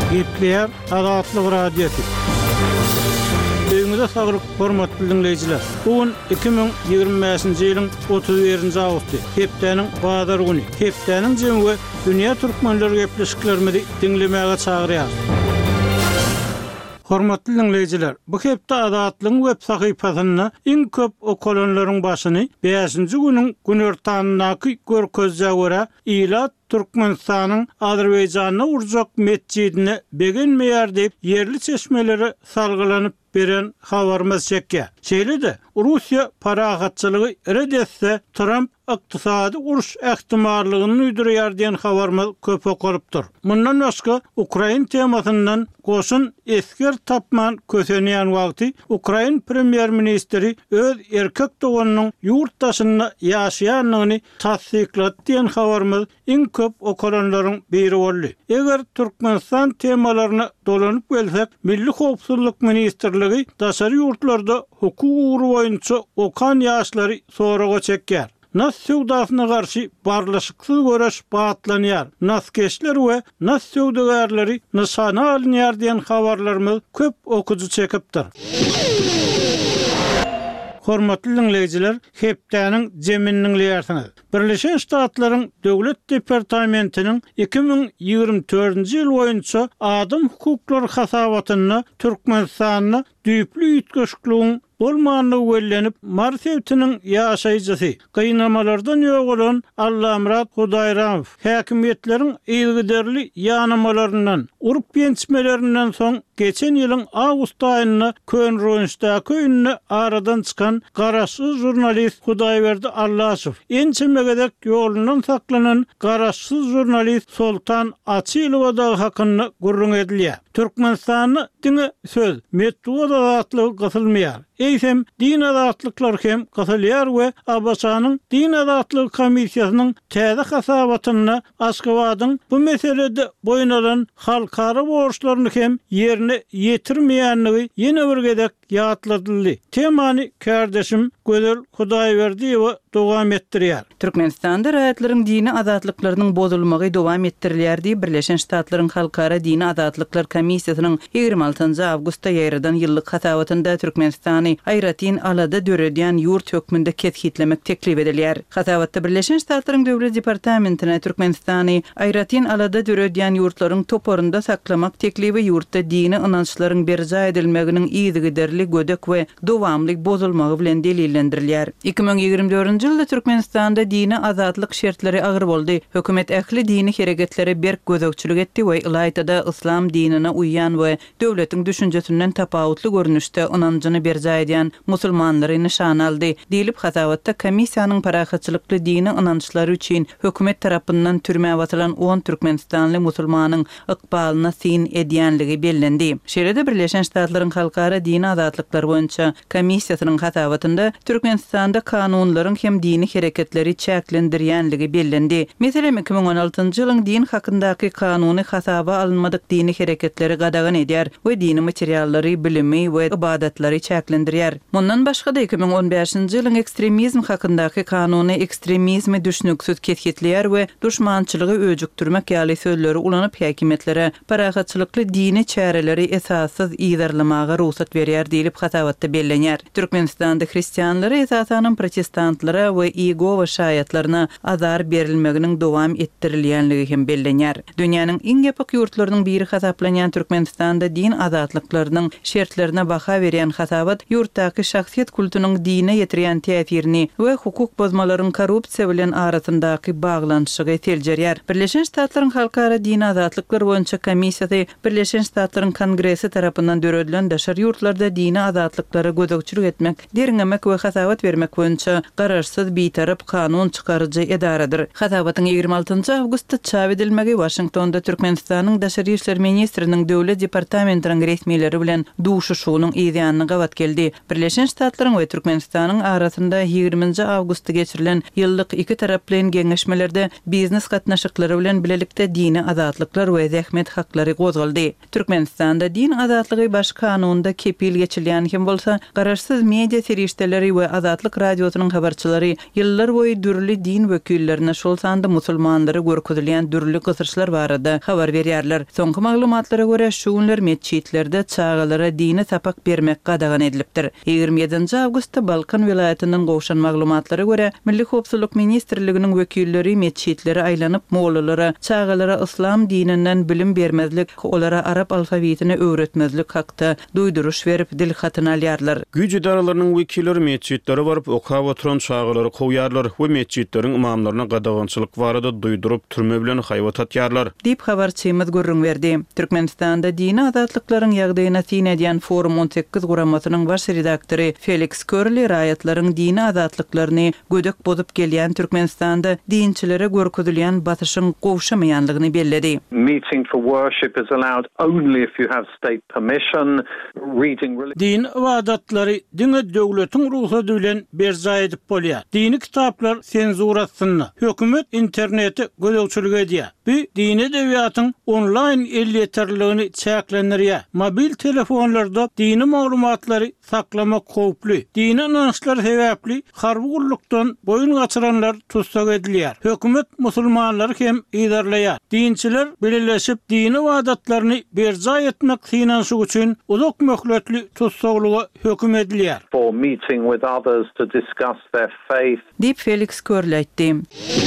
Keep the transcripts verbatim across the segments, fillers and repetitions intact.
Gepler Azatlyk Radiosu. Öňüňizde saglyk hormatly dinleýijiler. Bugün iki bin ýygrimi beşinji ýylyň otuz birinji awgusty, hepdeniň bazar güni. Hepdeniň jemgy dünýä türkmenleri gepleşiklerimizi dinlemäge çagyrýar. Hormatly dinleýijiler, bu hepde Azatlyk web sahypasyna iň köp okulanlaryň başyny beşinji güniň günertanynaky görkezje görä Ilat Türkmenistanyň Azerbaýjanyna urjak mescidine begenmeýär diýip yerli çeşmeleri salgylanyp beren habarymyz çekýär. Şeýle-de Russiýa paragatçylygy redetse Trump ykdysady uruş ähtimallygyny üýdürýär diýen habarymyz köp okulypdyr. Mundan başga Ukraina temasyndan goşun esker tapman kösenýän wagty Ukraina premier ministri öz erkek doganynyň ýurtdaşyna ýaşaýanlygyny tasdiklat diýen habarymyz iň köp okulanlaryň biri boldy. Eger Türkmenistan temalaryna dolanyp gelsek, Milli Howpsuzlyk Ministrligi daşary ýurtlarda hukuk uğru boýunça okan ýaşlary soraga çekýär. Nas sewdasyna garşy barlaşyksyz göreş batlanýar. Naskeşler we nas sewdagarlary nişana alynýar diýen habarlarymyz köp okuju çekipdir. Hormatly dinleýijiler, hepdeniň jeminiň liýersiňiz. Birleşen Ştatlaryň Döwlet Departamentiniň iki bin ýygrimi dördünji ýyl boýunça adam hukuklary hasabatyna Türkmenistanyň düýpli ýetgeşikligiň bolmanlygy wellenip, Marsewtiniň ýaşaýjysy, gynamalardan ýok bolan Allamrat Hudaýramow häkimetleriň ýygyderli ýanamalaryndan, urup ýençmelerinden soň geçen ýylyň awgust aýyna Könrönşdaky ünni aradan çykan garaşsyz jurnalist Hudaýberdi Allaşow, ençemegedek ýolundan saklanan garaşsyz jurnalist Soltan Açylowa da hakyny gurrun edilýär. Türkmenistanyň diňe söz, metduwa azatlygy gysylmaýar. Eýsem din azatlyklar hem gysylýar we Abbasanyň din azatlygy komissiýasynyň täze hasabatyna Aşgabatyň bu meselede boýun halkara borçlaryny hem ýerine ýetirmeýänligi ýene bir gedek ýatladyldy. Temany kardeşim Gözel Hudaýberdiýew dowam etdirýär. Türkmenistanda raýatlaryň dini azatlyklarynyň bozulmagy dowam etdirilýär diýip Birleşen Ştatlaryň Halkara Dini Azatlyklary Komissiýasynyň ýygrimi altynjy awgustda ýaýradan ýyllyk hasabatynda Türkmenistany aýratyn alada döredýän ýurt hökmünde kethitlemek teklip edilýär. Hasabatda Birleşen Ştatlaryň Döwlet Departamentine Türkmenistany aýratyn alada döredýän ýurtlaryň toporunda saklamak teklibi ýurtda dini ynançlaryň berja edilmeginiň ýygyderli gödek we dowamlyk bozulmagy bilen delillendirilýär. iki bin ýygrimi dördünji ýylda Türkmenistanda dini azatlyk şertleri agyr boldy. Hökümet ähli dini hereketleri berk gözekçilik etdi we Ilaytada islam dinine uýan we döwletiň düşünjesinden tapawutly görnüşde ynanjyny berja edýän musulmanlary nişan aldy. Diýilip hasabatda komissiýanyň parahatçylykly dini ynançlary üçin hökümet tarapyndan türmäge watylan on türkmenistanly musulmanyň ykbalyna sin edýänligi bellendi. Şeýle-de Birleşen Ştatlaryň Halkara Dini Azatlyklary boýunça komissiýasynyň hasabatynda Türkmenistanda kanunlaryň hem dini hereketleri çäklendirýänligi bellendi. Meselem iki bin on altynjy ýylyň din hakyndaky kanuny hasaba alınmadyk dini hereketleri gadagan edýär we dini materiallary, bilimi we ibadatlary çäklendirýär. Mundan başga da iki bin on beşinji ýylyň ekstremizm hakyndaky kanuny ekstremizmi düşnüksiz ketgitleýär we düşmançylygy öjükdirmek ýaly sözleri ulanyp häkimetlere parahatçylykly dini çäreleri esassyz ýydarlamaga ruhsat berýär diýilip hasabatda bellenýär. Türkmenistanda hristianlary esasanyň protestantlara we Iyegova şaýatlaryna azar berilmeginiň dowam etdirilýänligi hem bellenýär. Dünýäniň iň ýapyk ýurtlarynyň biri hasaplanýan Türkmenistanda din azatlyklarynyň şertlerine baha berýän hasabat ýurtdaky şahsiýet kultunyň dine ýetirýän täsirini we hukuk bozmalaryň korrupsiýa bilen arasyndaky baglanşygy teljerýär. Birleşen Ştatlaryň Halkara Dini Azatlyklary boýunça komissiýasy Birleşen Ştatlaryň Kongresi tarapyndan döredilen daşary ýurtlarda dini azatlyklary gözekçilik etmek, deriňemek we hasabat bermek boýunça garaşsyz bitarap kanun çykarjy edaradyr. Hasabatyň ýygrimi altynjy awgustda çap edilmegi Washingtonda Türkmenistanyň daşary işler ministriniň Döwlet Departamentiniň resmiýetleri bilen duşuşugynyň ýygyanyny gawat geldi. Birleşen Ştatlaryň we Türkmenistanyň arasynda ýygrimiňji awgustda geçirilen ýyllyk iki taraply geňeşmelerde biznes gatnaşyklary bilen bilelikde dini azatlyklar we zähmet haklary gozgaldy. Türkmenistanda din azatlygy baş kanunda kepil geçirilýän hem bolsa garaşsyz media serişdeleri we Azatlyk radiosynyň habarçylary ýyllar boýy dürli din wekillerine şol sanda musulmanlary görkezilýän dürli gysyrçylar barada habar berýärler. Soňky maglumatlara görä şu günler meçhitlerde çağalara dini sapak bermek gadagan edilipdir. ýygrimi ýedinji awgustda Balkan vilayatynyň gowşan maglumatlara görä Milli Howpsuzlyk ministrliginiň wekilleri meçhitleri aýlanyp mollalara çağalara islam dininden bilim bermezlik, olara arap alfabetini öwretmezlik hakda duýduruş berip dil hatyny alýarlar. Güç idaralarynyň wekilleri meçhitlere baryp okaw oturan çağalary goýarlar we meçhitlerin imamlaryna gadagançylyk barada duýdurup türme bilen haýwat atýarlar. Dip habarçymyz görüň berdi. Türkmenistanda dini azatlyklaryň ýagdaýyna tin edýän Forum on sekiz guramasynyň baş redaktory Felix Körli raýatlaryň dini azatlyklaryny gödek bozup gelýän Türkmenistanda dinçilere görkezilýän batyşyň gowşamaýanlygyny belledi. Meeting for worship is allowed only if you have state permission. Reading din ibadatları dine döwletiň ruhsady bilen berza edip bolýar. Dini kitaplar senzurasyny hökümet interneti gözegçilik edýär. Bu dini edebiýatyň online elýeterligini çäklendirýär. Mobil telefonlarda dini maglumatlary saklamak howply. Dini inançlar sebäpli harwurlukdan boyun gaçyranlar tutsak edilýär. Hökümet musulmanlary hem idarlaýar. Dinçiler birleşip dini ibadatlaryny berza etmek finanşy üçin uzak möhletli tutsaklyga höküm edilýär. For meeting with others to discuss their faith. Dip Felix Körli aýtdy.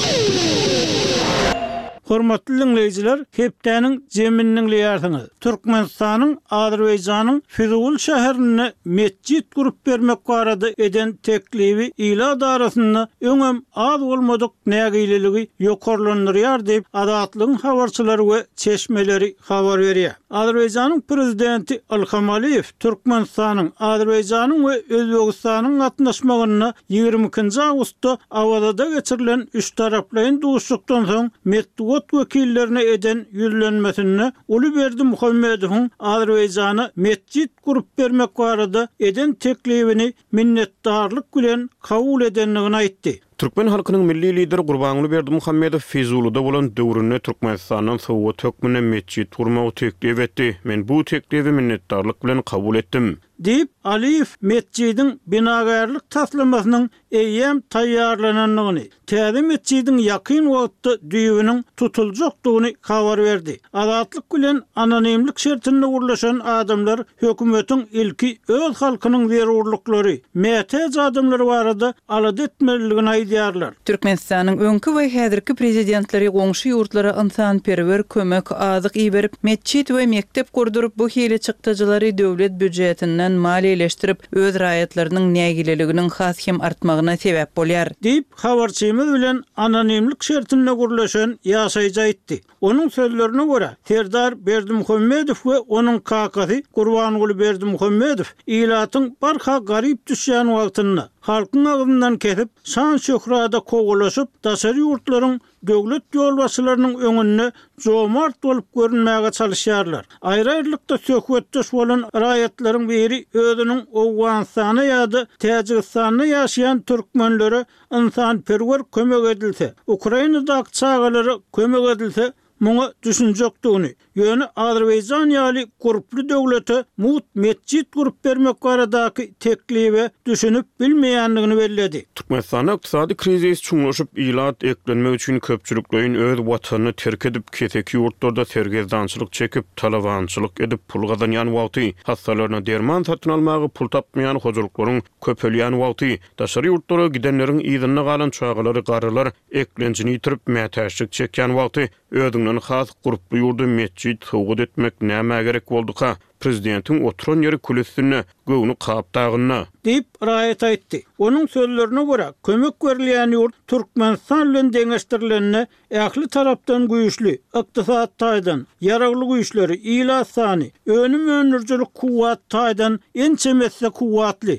Hormatly dinleyijiler, hepdäniň jeminiň ýartyny Türkmenistanyň Azerbaýjanyň Füzul şäherine mesjid gurup bermek barada eden teklibi ila darasyny öňem az bolmadyk nägileligi ýokarlandyrýar diýip Azatlygyň habarçylary we çeşmeleri habar berýär. Azerbaýjanyň prezidenti Ilham Türkmenistanyň Azerbaýjanyň we Özbegistanyň gatnaşmagyna ýygrimi ikinji awgustda awada geçirilen üç taraplyň duşlukdan soň metduat wekillerine eden ýüzlenmesini Ulyberdi Muhammedowyň Azerbaýjany mesjid gurup bermek barada eden teklibini minnetdarlyk bilen kabul edenligini aýtdy. Türkmen halkynyň milli lideri Gurbanuly Muhammedow Fizuluda bolan döwründe Türkmenistanyň sowat hökmüne mesjid gurmagy teklip etdi. Men bu teklibi minnetdarlyk bilen kabul etdim. Dip Aliyev mesjidin binagarlyk taslamasynyň eýem taýýarlananyny, täze mesjidin ýakyn wagtda düýbüniň tutuljakdygyny habar berdi. Azatlyk bilen anonimlik şertinde gurlaşan adamlar hökümetiň ilki öz halkynyň zerurlyklary, mätäz adamlar barada alad etmeliligini aýdýarlar. Türkmenistanyň öňkü we häzirki prezidentleri goňşy ýurtlara insanperwer kömek azyk iýerip mesjid we mektep kurdurup bu hili çykdyjylary döwlet büdjetinden maliýeleşdirip öz raýatlarynyň nägileliginiň has hem artmagyna sebäp bolýar. Diýip habarçymyz bilen anonimlik şertinde gurlaşan ýaşaýjy aýtdy. Onuň sözlerine görä, Serdar Berdimuhammedow we onuň kakasy Gurbanuly Berdimuhammedow ilatyň barha garyp düşýän wagtyny halkyň agyndan kesip şan şöhrada kogulaşyp daşary ýurtlaryň döwlet ýolbaşçylarynyň öňünde jomart bolup görünmäge çalışýarlar. Aýry-aýrylykda söhbetdeş bolan raýatlaryň biri özüniň Owganistana ýa-da Täjikistanda ýaşaýan türkmenlere insanperwer kömek edilse, Ukrainada çağalary kömek edilse muňa düşünjekdigini, ýöne Azerbaýjan ýaly guruply döwlete mut mesjid gurup bermek baradaky teklibi düşünüp bilmeýänligini belledi. Türkmenistanda ykdysady krizis çuňlaşyp ilat eklenmek üçin köpçüliklerin öz watanyny terk edip keteki ýurtlarda sergezdançylyk çekip talawançylyk edip pul gazanýan wagty, hastalaryna derman satyn almagy pul tapmaýan hojalyklaryň köpelýän wagty, daşary ýurtlara gidenleriň ýygyna galan çağalary garalar eklenjini ýitirip mätäçlik çekýän wagty ödüňden has guruply ýurda mesjid sowgat etmek näme gerek boldyka? Prezidentiň oturan ýeri kulüsüne göwni kap dagyna diýip raýat aýtdy. Onuň sözlerine görä, kömek berilýän ýurt Türkmenistan bilen deňeşdirilenine ähli tarapdan güýçli, ykdysat taýdan, ýaragly güýçleri, ila sany, önüm önürjilik kuwat taýdan en çemetse kuwatly.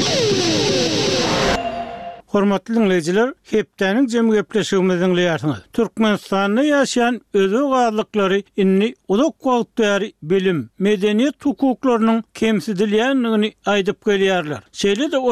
Hormatly dinleyijiler, hepdäniň jemy gepleşigimiziň ýartyny. Türkmenistanda ýaşaýan özök azlyklary inni uzak wagt bäri bilim, medeniýet hukuklarynyň kemsidilýänligini aýdyp gelýärler. Şeýle de olar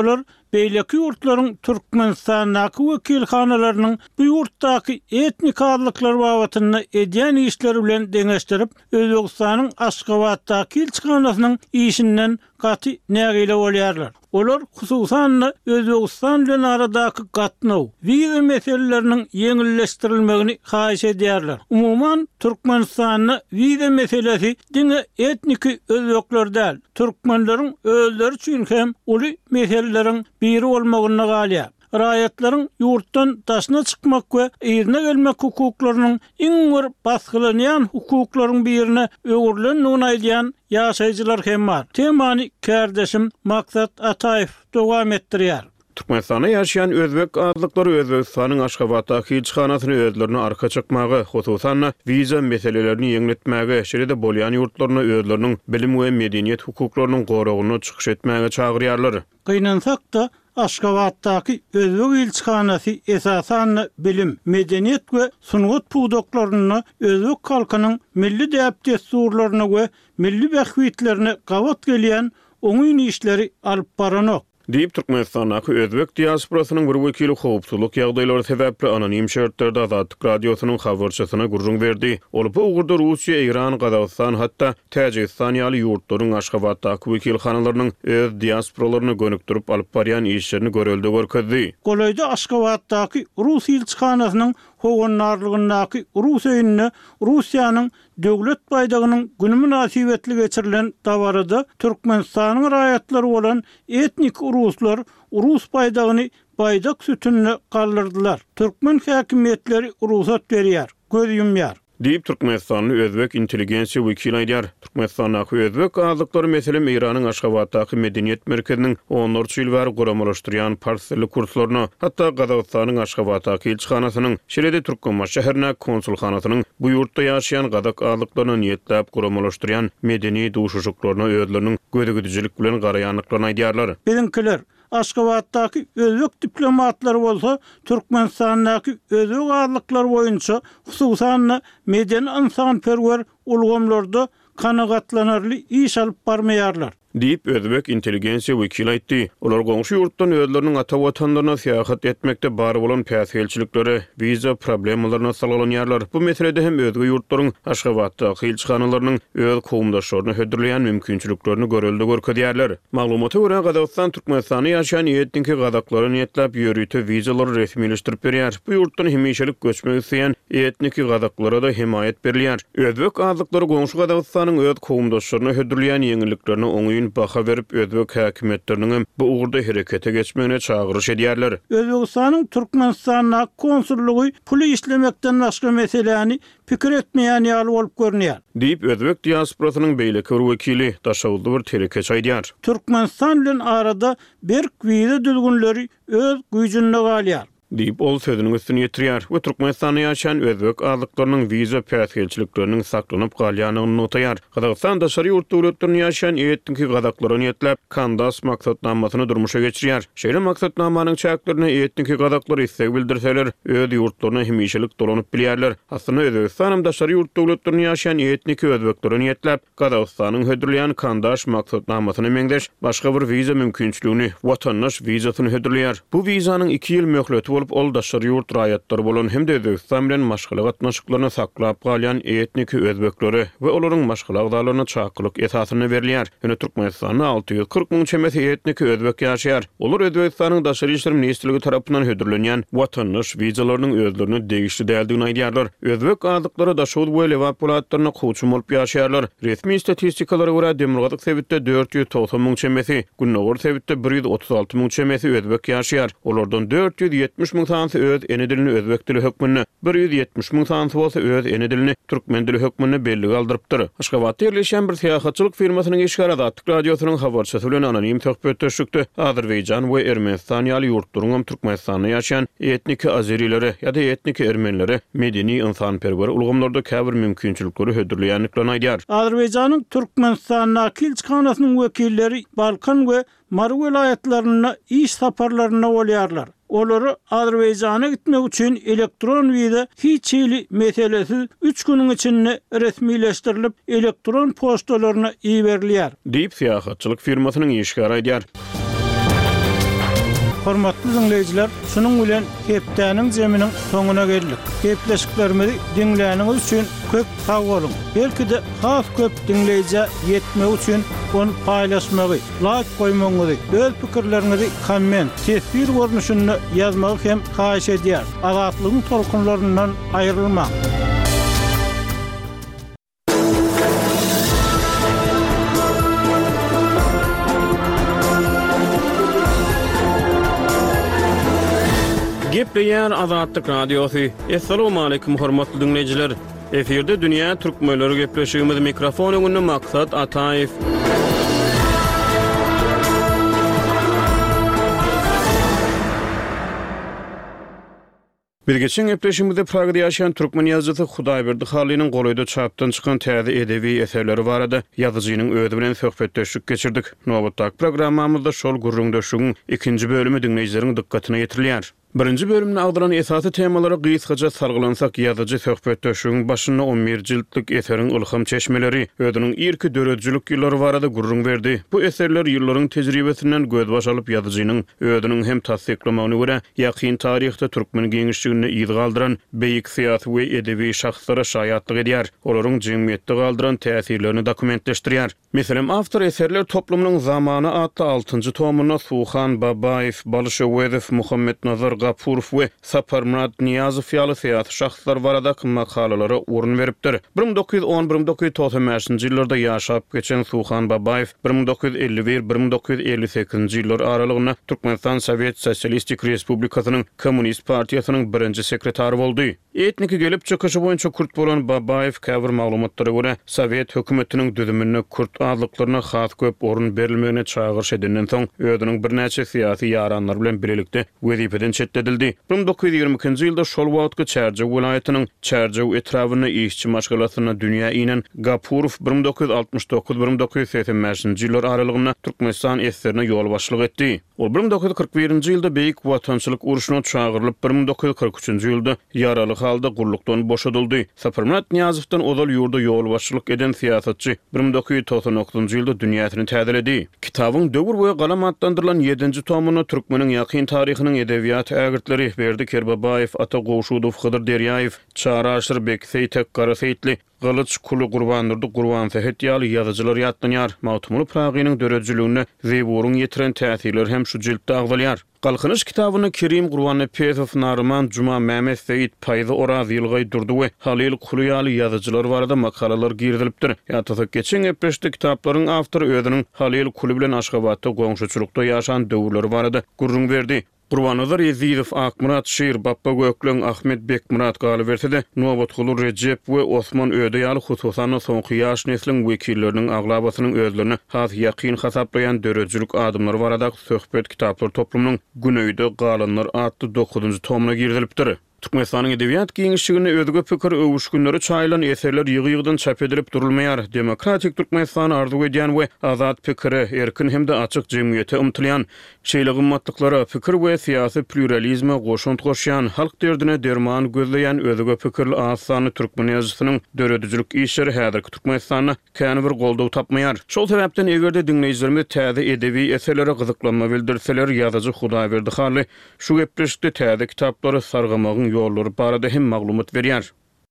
beýleki ýurtlaryň Türkmenistanyň wekilhanalarynyň bu ýurtdaky etnik adlyklar babatyny edýän işleri bilen deňeşdirip Özbegistanyň Aşgabatdaky elçixanasynyň işinden gaty nägile bolýarlar. Olar hususan Özbegistan bilen aradaky gatnaw, wiza meseleleriniň ýeňilleşdirilmegini haýyş edýärler. Umuman Türkmenistanyň wiza meselesi diňe etnik özbekler däl, türkmenleriň özleri üçin hem uly meseleleriň biri bolmagyna galýar. Raýatlaryň ýurtdan daşyna çykmak we ýerine gelmek hukuklarynyň iň bir basgylanyň hukuklaryň birine öwürlenýän aýdýan ýaşaýjylar hem bar. Temany kärdeşim Maksat Ataýew dowam etdirýär. Türkmenistanda ýaşaýan özbek adlyklary Özbegistanyň Aşgabatdaky elçixanasyny özlerini arka çykmagy, hususan wiza meselelerini ýeňletmäge, şeýle-de bolýan ýurtlaryna özleriniň bilim we medeniýet hukuklarynyň goragyny çykyş etmäge çagyrýarlar. Gynansak-da Aşgabatdaky özbek elçixanasy esasan bilim, medeniýet we sungat puwdaklaryny özbek halkynyň milli däpde surlaryna we milli bähwitlerini gawat gelýän oňyn işleri alyp baranok. Diýip Türkmenistanyň özbek diasporasynyň bir wekili howpsuzlyk ýagdaýlary sebäpli anonim şertlerde Azadlyk radiosynyň habarçysyna gurrun berdi. Ol bu ugurda Russiýa, Iran, Gazawstan hatda Täjikistan ýaly ýurtlaryň Aşgabatdaky wekilhanalarynyň öz diasporalaryny gönükdirip alyp barýan işlerini görelde görkezdi. Golaýda Aşgabatdaky Rus elçixanasynyň howanarlygyndaky Rus öýünde Russiýanyň döwlet baýdagynyň güni münasibetli geçirilen dabarada Türkmenistanyň raýatlary bolan etnik Ruslar Rus baýdagyny baýdak sütünne galdyrdylar. Türkmen häkimetleri ruhsat berýär, göz ýumýar. Diýip Türkmenistanyň özbek intelligensiýa wekili aýdýar. Türkmenistanyň özbek adlyklary meselem Iranyň Aşgabatdaky medeniýet merkeziniň onlarça ýyl bäri guramalashdyrýan parsly kurslaryny, hatda Gazawstanyň Aşgabatdaky elçixanasynyň şeýle-de Türkmenbaş şäherine konsulxanasynyň bu ýurtda ýaşaýan gadak adlyklaryny niýetläp guramalashdyrýan medeni duşuşuklaryna özleriniň gödegüdijilik bilen garaýanlyklaryny aýdýarlar. Bizimkiler Aşgabatdaky özbek diplomatlary bolsa Türkmenistanyň özbek adlyklary boýunça hususan medeni insanperwer ulgamlarda kanagatlanarly iş alyp barmaýarlar. Diýip özbek intelligensiýa wekili aýtdy. Olar goňşy ýurtdan özleriniň ata watanlaryna seýahat etmekde bar bolan päsgelçilikleri, wiza problemlaryna salanýarlar. Bu meselede hem özge ýurtlaryň Aşgabatdaky elçixanalarynyň öz kowmdaşlaryny hödürleýän mümkinçiliklerini görelde görkezýärler. Maglumata görä Gazawstan Türkmenistany ýaşaýan etnik gadaklary niýetlap ýörüte wizalary resmileşdirip berýär. Bu ýurtdan hemişelik göçmek isleýän etnik gadaklara da himayet berilýär. Özbek adlyklary goňşy Gazawstanyň öz kowmdaşlaryny hödürleýän ýeňilliklerini oňyň baha berip özbek häkimetleriniň bu ugurda herekete geçmegine çagyryş edýärler. Özbegistanyň Türkmenistanyň konsullugy pul işlemekden başga meseleni pikir etmeýän ýaly bolup görünýär. Diýip özbek diasporasynyň beýleki bir wekili daşawdy bir terekeç aýdýar. Türkmenistan bilen arada berk wiza düzgünleri öz güýjünde galýar. Diýip ol sözüniň üstüne ýetirýär we Türkmenistanda ýaşaýan özbek adlyklarynyň wiza päsgelçilikleriniň saklanyp galýanyny notaýar. Gazawstan daşary ýurt döwletleriniň ýaşaýan etnik gadaklaryny ýetlep Kandas maksatnamasyny durmuşa geçirýär. Şeýle maksatnamanyň çäklerini etnik gadaklar istek bildirseler, öz ýurtlaryna hemişelik dolanyp bilýärler. Aslynda Özbegistanam daşary ýurt döwletleriniň ýaşaýan etnik özbeklerini ýetlep Gazawstanyň hödürleýän Kandas maksatnamasyny meňdeş başga bir wiza mümkinçiligini, watandaş wizasyny hödürleýär. Bu wizanyň iki ýyl möhleti bolup ol daşary ýurt raýatlary bolan hem de Özbegistan bilen maşgala gatnaşyklaryny saklap galýan etnik özbekleri we olaryň maşgala agdalaryna çakylyk esasyny berilýär. Ýöne Türkmenistanyň alty ýüz kırk müň çemesi etnik özbek ýaşaýar. Olar Özbegistanyň daşary işler ministrligi tarapyndan hödürlenýän watandaş wizalarynyň özlerini degişli däldigini aýdýarlar. Özbek adlyklary daşary we lewaplatlaryna goçum bolup ýaşaýarlar. Resmi statistikalara görä Demirgazyk sebitde dört ýüz togson müň çemesi, Günnowar sebitde bir ýüz otuz alty müň çemesi özbek ýaşaýar. Olardan dört ýüz ýetmiş müň tansy öz ene dilini özbek dili hökmünde, bir ýüz ýetmiş müň tansy bolsa öz ene dilini türkmen dili hökmünde belli galdyrypdyr. Aşgabatda ýerleşen bir seýahatçylyk firmasynyň işgär Azadlyk radiosynyň habarçysy bilen anonim töhbet düşükdi. Azerbaýjan we Ermenistan ýaly ýurtlaryň Türkmenistanda ýaşaýan etnik azerileri ýa-da etnik ermenileri medeni insanperwer ulgamlarda käbir mümkinçilikleri hödürleýänliklerini aýdýar. Azerbaýjanyň Türkmenistanyň elçixanasynyň wekilleri Balkan we Mar vilayetlerine iş saparlaryna bolýarlar. Olary Azerbaýjana gitmek üçin elektron wiza hiç ýyly meselesi üç güniň içinde resmileşdirilip elektron postalaryna iýerilýär. Diýip seýahatçylyk firmasynyň işgär aýdýar. hormatly dinleyijiler, şunun bilen hepdäniň jeminiň soňuna geldik. Hepleşiklerimizi dinläniňiz üçin köp sag bolun. Belki-de has köp dinleýije ýetmek üçin onu paýlaşmagy, like goýmaňyzy, öz pikirleriňizi komment, tesbir görnüşünde ýazmagy hem haýyş edýär. Azatlygyň tolkunlaryndan aýrylmak. Gepleýär Azatlyk Radiosu. Assalamu alaykum hormatly dinleyijiler. Eferde dünýä türkmenleri gepleşigimiz mikrofon öňünde maksat Ataýew. Bir geçen gepleşimizde Pragada ýaşaýan türkmen ýazgysy Hudaýberdi Halynyň golaýda çapdan çykan täze edebi eserleri barada ýazyjynyň özi bilen söhbetleşik geçirdik. Nowatdaky programmamyzda şol gurrundaşygyň ikinji bölümi dinleýijileriň dikkatyna ýetirilýär. Birinji bölümde agdalan esasy temalara gysgaça sarglansak ýazyjy söhbetleşigiň başyna on bir jiltlik eseriň ulham çeşmeleri ödüniň ilki döredjilik ýyllary barada gurrun berdi. Bu eserler ýyllaryň tejribesinden gözbaş alyp ýazyjynyň ödüniň hem tasdiklamagyna görä ýakyn taryhda türkmen geňişligine ýyl galdyran beýik syýasy we edebi şahslara şaýatlyk edýär. Olaryň jemgyýetde galdyran täsirlerini dokumentleşdirýär. Meselem awtor eserler toplumynyň zamany atly altynjy tomuna Suhan Babaýew, Balşewedew, Muhammed Nazar Gapurov we Saparmurad Niyazow ýaly syýasy şahslar baradaky makalalary urun beripdir. bir min dokuz ýüz on bir - bir min dokuz ýüz togsan beşinji ýyllarda ýaşap geçen Suhan Babaýew bir min dokuz ýüz elli bir - bir min dokuz ýüz elli sekizinji ýyllar aralygyna Türkmenistan Sowet Sosialistik Respublikasynyň Kommunist Partiýasynyň birinji sekretary boldy. Etniki gelip çykyşy boýunça kurt bolan Babaýew käbir maglumatlara görä Sowet hökümetiniň düzümine kurt adlyklaryna has köp orun berilmegine çağırş edenden soň ödüniň birnäçe syýasy ýaranlar bilen birlikde wezipeden çetledildi. bir min dokuz ýüz ýygrimi ikinji ýylda şol wagtky Çerjew welaýatynyň Çerjew etrawyna işçi maşgalatyna dünýä inen Gapurov bir min dokuz ýüz altmış dokuz - bir min dokuz ýüz seksen beşinji ýyllar aralygyna Türkmenistan eserine ýol başlyk etdi. Ol bir min dokuz ýüz kırk birinji ýylda beýik watançylyk uruşuna çağırlyp bir min dokuz ýüz kırk üçinji ýylda ýaraly halda gurlukdan boşadyldy. Saparmurad Niyazowdan ozal ýurda ýol başlyk eden syýasatçy bir min dokuz ýüz togsan dokuzunji ýylda dünýäsini täzeledi. Kitabyň döwür boýy galam atlandyrylan ýedinji tomuny türkmeniň ýakyn taryhynyň edebiýat ägirtleri Berdi Kerbabaýew, Ata Goşudow, Hydyr Derýaýew, Çara Aşyrbek, Seytek Garaseýtli, Galyç Kulu Gurbanurdy Gurban Sehet ýaly ýazyjylar ýatlanýar. Mawtumly Pragynyň döredjiligine zewuruň ýetiren täsirler hem şu jiltde agdalýar. Galkynyş kitabyny Kerim Gurbanpezow, Narman Juma Mehmet Seyit Paýzy Oraz ýylgy durdy we Halil Kulu ýaly ýazyjylar barada makalalar girdilipdir. Ýa-da geçen epeşde kitaplaryň awtory özüniň Halil Kulu bilen Aşgabatda goňşuçylykda ýaşan döwürleri barada gurrun berdi. Gurbanazar Yezidow, Akmurat Şir, Bappa Göklen, Ahmet Bekmurat galy bersede, Nowatguly Recep we Osman Öde ýaly hususan soňky ýaş nesliniň wekilleriniň aglabasynyň özlerini has ýakyn hasaplayan döredjilik adamlar barada söhbet kitaplar toplumynyň günöýde galanlar atly dokuzunji tomuna girdilipdir. Türkmenistanyň edebiýat giňişligine özgä pikir öwüşgünleri çaýlan eserler ýygy-ýygydan çap edilip durulmaýar. Demokratik Türkmenistan arzu edýän we azat pikiri, erkin hemde açyk jemgyýete umtylýan, şeýle gymmatlyklary, pikir we syýasy pluralizme goşunt goşýan, halk derdine derman gözleýän özgä pikirli asany türkmen ýazgysynyň döredjilik işleri häzirki Türkmenistanda kän bir goldaw tapmaýar. Şol sebäpden egerde dinleýijilerimiz täze edebi eserlere gyzyklanma bildirseler ýazyjy Hudaýberdi Haly şu gepleşikde täze kitaplary sargamagyň ýolları barada hem maglumat berýär.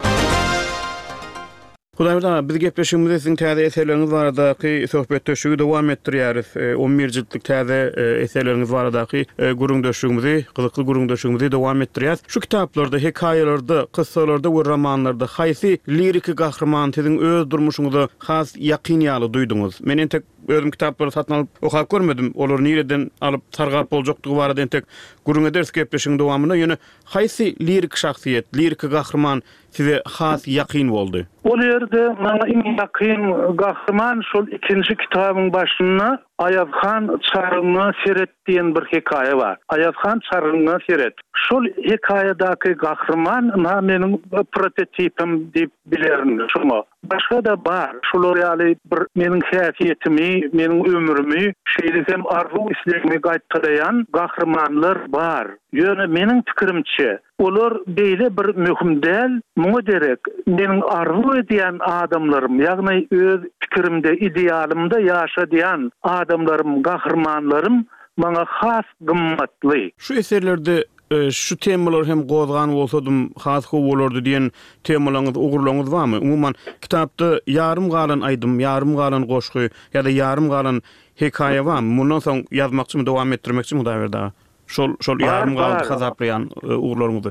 Hudaýberdi, biz gepleşigimizde siziň täze eserleriňiz baradaky söhbetleşigi dowam etdirýäris. on bir jiltlik täze eserleriňiz baradaky gurrundaşygymyzy, gyzykly gurrundaşygymyzy dowam etdirýäris. Şu kitaplarda, hekaýalarda, kyssalarda we romanlarda haýsy lirik gahrman siziň öz durmuşyňyzda has ýakyn ýaly duýduňuz? Men entek özüm kitaplary satyn alyp okap görmedim. Olar nireden alyp targap boljakdygy barada entek gurrun eders gepleşigiň dowamyna ýöne haýsy lirik şahsiýet, lirik gahrman size has ýakyn boldy? O ýerde maňa iň ýakyn gahrman şol ikinji kitabyň başynda Ayazhan Çarıňy Seret diýen bir hekaýa bar. Ayazhan Çarıňy Seret. Şol hekaýadaky gahrman meniň prototipim diýip bilerim. Şoňa başga da bar. Şolar ýaly bir meniň häsiýetimi, meniň ömrümi, şeýlesem arzu islegimi gaýtdyran gahrmanlar bar. Ýöne meniň pikirimçe olar beýle bir möhüm däl, muňa derek meniň arzu edýän adamlarym, ýagny öz pikirimde, idealymda ýaşadýan adamlarym, gahrmanlarym bana has gymmatly. Şu eserlerde e, şu temalar hem gozgan bolsadym has go bolardy diýen temalaryňyz, ugurlaryňyz barmy? Umuman kitapda yarım galan aýdym, yarım galan goşgy ýa-da yarım galan hekaýe barmy? Mundan soň ýazmakçymy, dowam etdirmekçimi da berdi? Şol şol yarım galan hazaplayan ugurlaryňyzy.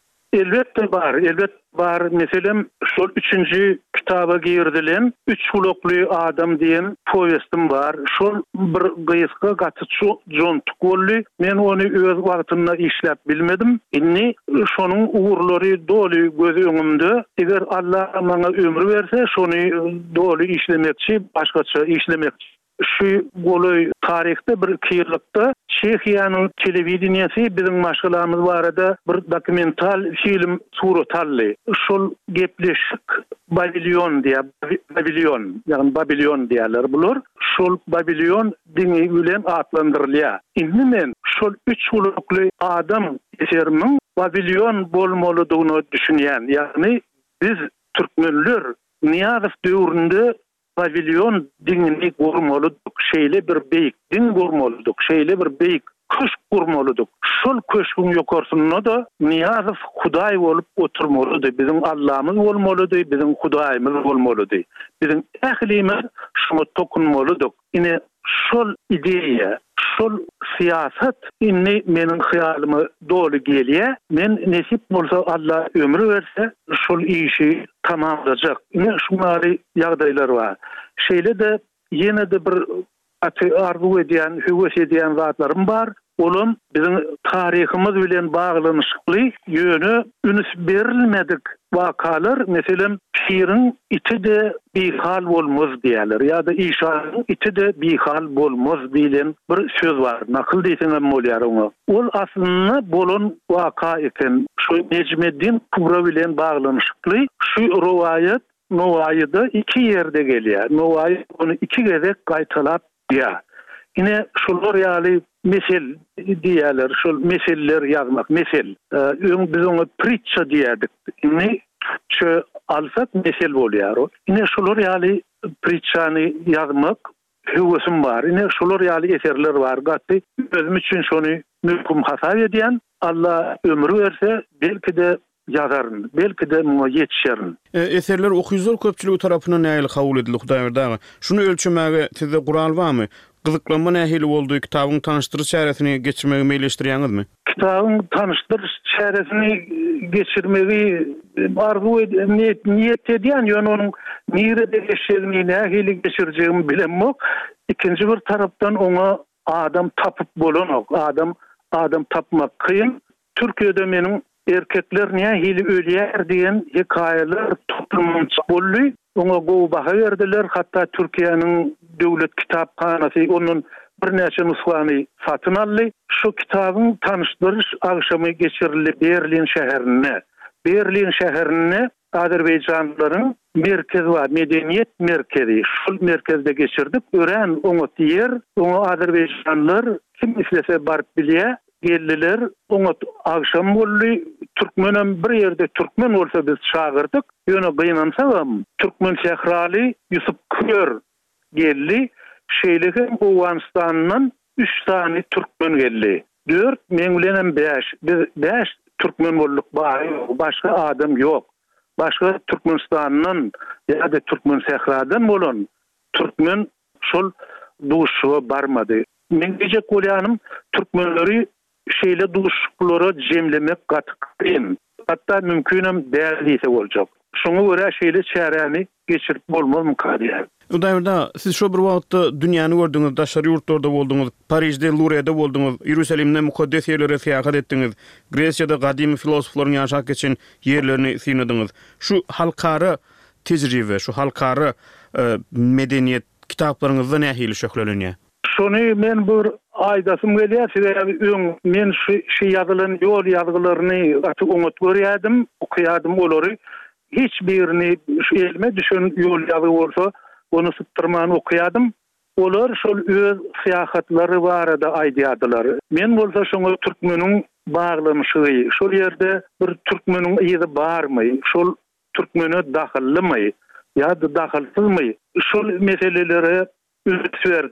Elbette var, elbette var. Meselem şol üçüncü kitaba girdilen Üç Hulokly Adam diyen povestim var. Şol bir gysga gatyçy jontuk boldy. Men onu öz wagtynda işläp bilmedim. Inni şonuň ugurlary doly göz öňümde. Eger Allah maňa ömür berse, şonu doly işlemekçi, başgaça işlemekçi. Şu goly tarihte bir kyrlykda Çehiýanyň telewizionyasy bizim maşgalamyz barada bir dokumental film suratally. Şol gepleşik Babilon diye Babilon, yani Babilon diýerler bular. Şol Babilon diňi bilen atlandyrylýar. Indi men şol üç hulukly adam eserimiň Babilon bolmalydygyny düşünýän. Ýagny biz türkmenler Niýazow döwründe Babilon diňini gurmalydyk, şeýle bir beýik diň gurmalydyk, şeýle bir beýik köşk gurmalydyk. Şol köşküň ýokarsyna da Niýazow Hudaý bolup oturmalydy, bizim Allahmyz bolmalydy, bizim Hudaýymyz bolmalydy. Bizim ählimiz şuna tokunmalydyk. Ine şol ideýa, şol siýasat inni meniň hyýalymy doly gelýär. Men nesip bolsa Allah ömrü berse şol işi tamamlayacak. Ine şunary ýagdaýlar bar. Şeýle de ýene de bir aty arzu edýän, höwes edýän zatlarym bar. Olum bizim tarihimiz bilen baglanyşykly ýöne üns berilmedik wakalar, meselem Pirin iti de bihal bolmaz diýerler, ýa-da İşanyň iti de bihal bolmaz diýilen bir söz bar. Nakıl diýseňem bolýar oňa. Ol aslynda bolan waka eken. Şu Necmeddin Kubra bilen baglanyşykly şu rowaýat Nowaýyda iki ýerde gelýär. Nowaýy onu iki gezek gaýtalap diýär. Ine şollar ýaly mesel diýerler, şol meselleri ýazmak, mesel. Öň biz oňa pritça diýerdik. Ine şu alsak mesel bolýar. Ine şollar ýaly pritçany ýazmak höwesim bar. Ine şollar ýaly eserler bar. Gatty özüm üçin şonu mümkin hasap edýän, Allah ömrü berse belki de ýazaryn, belki de muňa ýetişerin. E, eserler okuyucular köpçüligi tarapyndan nähili kabul edildi Hudaý berdi? Şunu ölçmäge sizde gural barmy? Gyzyklanma nähili boldy, kitabyň tanışdyryş çäresini geçirmegi meýleşdirýäňizmi? Kitabyň tanışdyryş çäresini geçirmegi arzu niyet niyet edýän, ýöne onuň nirede geçirmegi nähili geçirjegimi bilenmek. İkinji bir tarapdan oňa adam tapyp bolanok, adam adam tapmak kıyın. Türkiýede meniň erkekler nähili ölýär diýen hekaýeler toplumynç boldy. Oňa gowy baha berdiler, hatda Türkiýanyň döwlet kitaphanasy onun bir näçe nusxany satyn aldy. Şu kitabyň tanışdyryş agşamy geçirildi Berlin şäherine. Berlin şäherine Azerbaýjanlylaryň merkezi var, medeniýet merkezi. Şol merkezde geçirdik. Ören oňa diýer, oňa Azerbaýjanlylar kim islese barıp bilýär. Geldiler, oňa agşam boldy. Türkmenem bir ýerde türkmen bolsa biz çağırdyk. Ýöne gynansaňam türkmen şähraly Ýusup Kür geldi. Şeýlegi Owanistandan üç tane türkmen geldi. dört men bilenem beş. Biz beş türkmen bolduk, başga adam ýok. Başga Türkmenistandan ýa-da türkmen şähradan bolan türkmen şol duşuwa barmady. Men gejek bolýanym türkmenleri şeýle duşuklara jemlemek gatykyn. Hatda mümkinem däl diýse boljak. Şoňa görä şeýle çäreni geçirip bolmaz mykady. Udaýda siz şo bir wagtda dünýäni gördüňiz, daşary ýurtlarda bolduňyz, Parisde, Lourde'de bolduňyz, Ýerusalimde mukaddes ýerlere seýahat etdiňiz, Gresiýada gadymy filosoflaryň ýaşap geçen ýerlerini synadiňiz. Şu halkara tejribe, şu halkara e, medeniýet kitaplaryňyzda nähili şöhrelenýär? Şonu men bir aýdasym gelýär, öň men şu şu ýazylan ýol ýazgylaryny açyk oňat görýärdim, okuýardym olary. Hiç birini şu elime düşen ýol ýazy bolsa, onu syptyrmany okuýardym. Olar şol öz syýahatlary barada aýdýardylar. Men bolsa şoňa türkmeniň baglanyşy, şol ýerde bir türkmeniň ýeri barmy, şol türkmene dahillymy, ýa-da dahilsizmi? Şol meselelere üst verdim.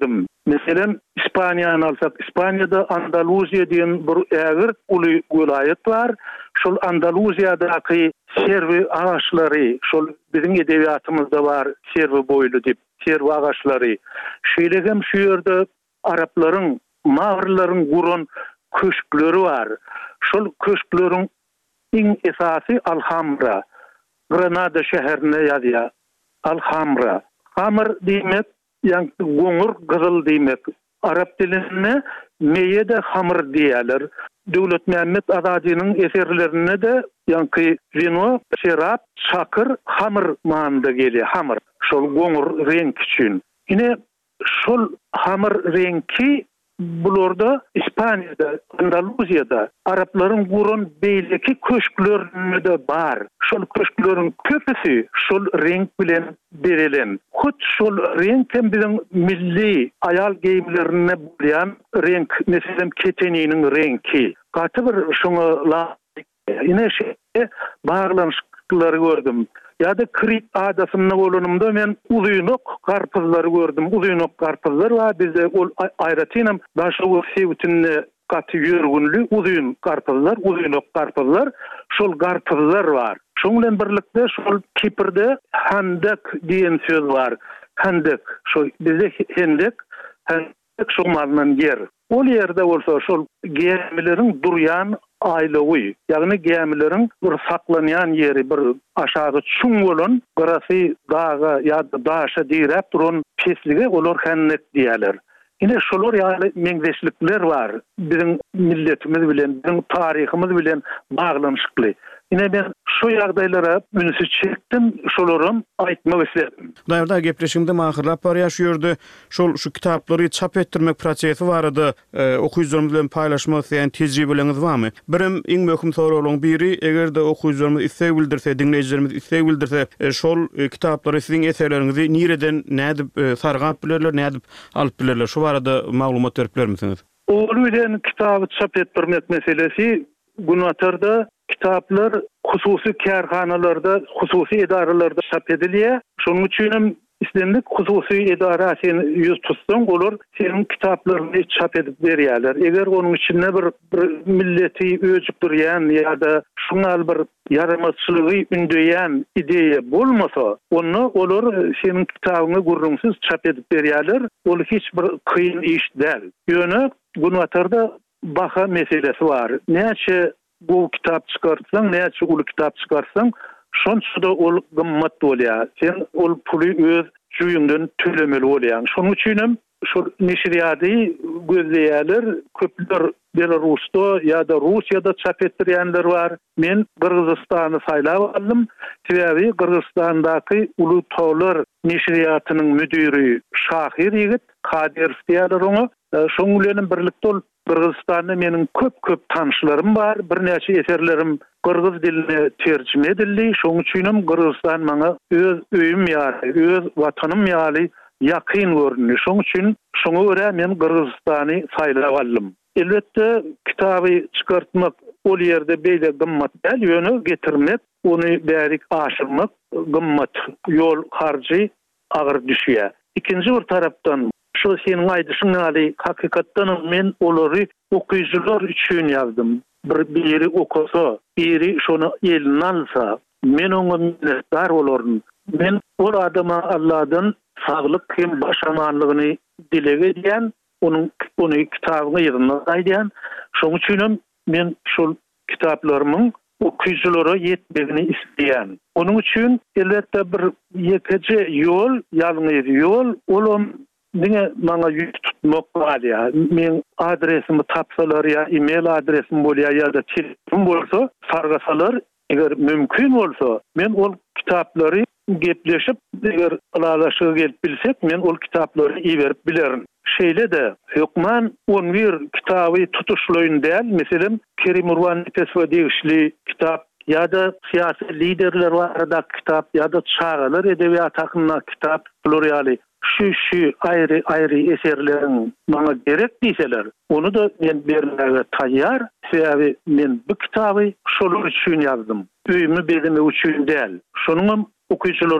Meselen İspanya'nı alsak, İspanya'da Andaluziya diýen bir ägir uly welaýet bar. Şol Andaluziyadaky serwi ağaçlary, şol biziň edebiýatymyzda bar, serwi boýlu dip, serwi ağaçlary. Şeýlegem şu ýerde Araplaryň, Magrlaryň guran köşkleri bar. Şol köşkleriň iň esasy Alhambra. Granada şäherine ýazýar. Alhambra. Hamr diýmek, ýani goňur gyzyl diýmek. Arap dilinde meye de hamr diýerler. Döwlet Mehmet Azadynyň eserlerine de ýani vino, şerap, şakyr, hamr manynda gelýär. Hamr. Şol goňur renk üçin. Ine şol hamr renki bularda İspanya'da, Andaluziyada Arapların guran beýleki köşklerinde bar. Şol köşklerin köpüsi şol renk bilen berilen. Hut şol renk hem biziň milli ayal giyimlerine bolýan renk, meselem keteniňiň renki. Gaty bir şoňa laýyk. Ine şeýle baglanşyklary gördüm. Ýa-da Krit adasyna bolanymda men uzunok garpyzlary gördüm. Uzunok garpyzlar var bizde ol aýratynam başga sevitini gaty ýörgünli uzun garpyzlar, uzunok garpyzlar, şol garpyzlar var. Şoň bilen birlikde şol Kiprde Hendek diýen söz var. Hendek, şo bizde Hendek, Hendek şo malnan yer. Ol ýerde bolsa şol gemileriň durýan aýlagy, ýagny gemileriň bir saklanýan ýeri, bir aşağı çuň bolan, garasy daga ýa-da daşa diýip duran peslige olar Hendek diýerler. Ine şolar ýaly meňzeşlikler bar. Biziň milletimiz bilen, biziň taryhymyz bilen baglanyşykly. Ine ben şu ýagdaýlara münsü çekdim, şolarym aýtmak istedim. Daýda gepleşimde mahyrlap bar ýaşýardy. Şol şu kitaplary çap etdirmek prosesi barady. E, okuyjlarymyz bilen paýlaşmak diýen tejribeleňiz barmy? Birim iň möhüm soragyň biri, egerde okuyjlarymyz istek bildirse, dinleýijilerimiz istek bildirse, e, şol e, kitaplary siziň eserleriňizi nireden nädip e, sargap bilerler, nädip alyp bilerler? Şu barada maglumat berip bermisiniz? Oğlu bilen kitabı çap etdirmek meselesi Gunatarda kitaplar hususi kärhanalarda, hususi idaralarda çap edilýär. Şonuň üçin islendik hususi idara sen ýüz tutsaň bolar, senin kitaplaryny çap edip berýärler. Eger onuň içinde bir, bir milleti öýüp durýan ýa-da şuňal bir yaramazçylygy ündüýän ideýa bolmasa, onu olar senin kitabyny gurrunsyz çap edip berýärler. Ol hiç bir kıyın iş däl. Ýöne Gunatarda baha meselesi var. Näçe bu kitap çıkartsan, näçe ulu kitap çıkartsan, şonça da ol gymmat bolýar. Sen ol puly öz jüýüňden tölemeli bolýan. Şonuň üçin şu neşriýaty gözleýärler, köpler Belarusda ýa-da Russiýada çap etdirýänler bar. Men Kırgızstany saýlap aldym. Sebäbi Kırgızstandaky Ulu Tawlar neşriýatynyň müdiri Şahir ýigit Kadir diýerler oňa. Şoň bilen birlikde ol Kırgızstanda meniň köp-köp tanışlarym bar. Birnäçe eserlerim Kırgız diline terjime edildi. Şoň üçin Kırgızstan maňa öz öýüm ýaly, öz watanym ýaly ýakyn görünýär. Şoň üçin şoňa görä men Kırgızstany saýlap aldym. Elbette kitabı çıkartmak ol ýerde beýle gymmat däl, ýöne getirmek, onu bärik aşyrmak gymmat, ýol harjy agyr düşýär. İkinji bir tarapdan şu senin aýdyşyň ýaly hakykatdan men olary okuyjylar üçin ýazdym. Bir biri okusa, biri şonu eline alsa, men oňa minnetdar bolarym. Men ol adama Allah'dan saglyk hem başamanlygyny dilek edýän, onun onu kitabyny ýygyna aýdýan. Şoň üçin men şol kitaplarymyň okuyjylara ýetmegini isleýän. Onuň üçin elbetde bir ýekeci ýol, ýalňyz ýol, olam diňe maňa ýüz tutmak barýar. Men adresimi tapsalar ýa e-mail adresim bolýar ýa-da telefon bolsa, sargasalar, eger mümkin bolsa, men ol kitaplary gepleşip, eger alalaşyg gelip bilsek, men ol kitaplary iýerip bilerim. Şeýle de hökman on bir kitaby tutuşlaýyn däl, meselem Kerim Urban Teswa degişli kitap ýa-da syýasy liderler barada kitap ýa-da çağalar edebiýat hakyna kitap plurali şu şu aýry aýry eserleriň maňa gerek diýseler, onu da men bermäge taýýar. Sebäbi men bu kitaby şolar üçin ýazdym. Öýümü berme üçin däl. Şonuň okuyjylara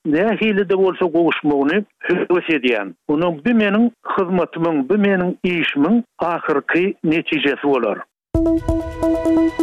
ne hili de bolsa gowuşmagyny höwes edýän. Onuň bu meniň hyzmatymyň, bu meniň işimiň ahyrky netijesi bolar.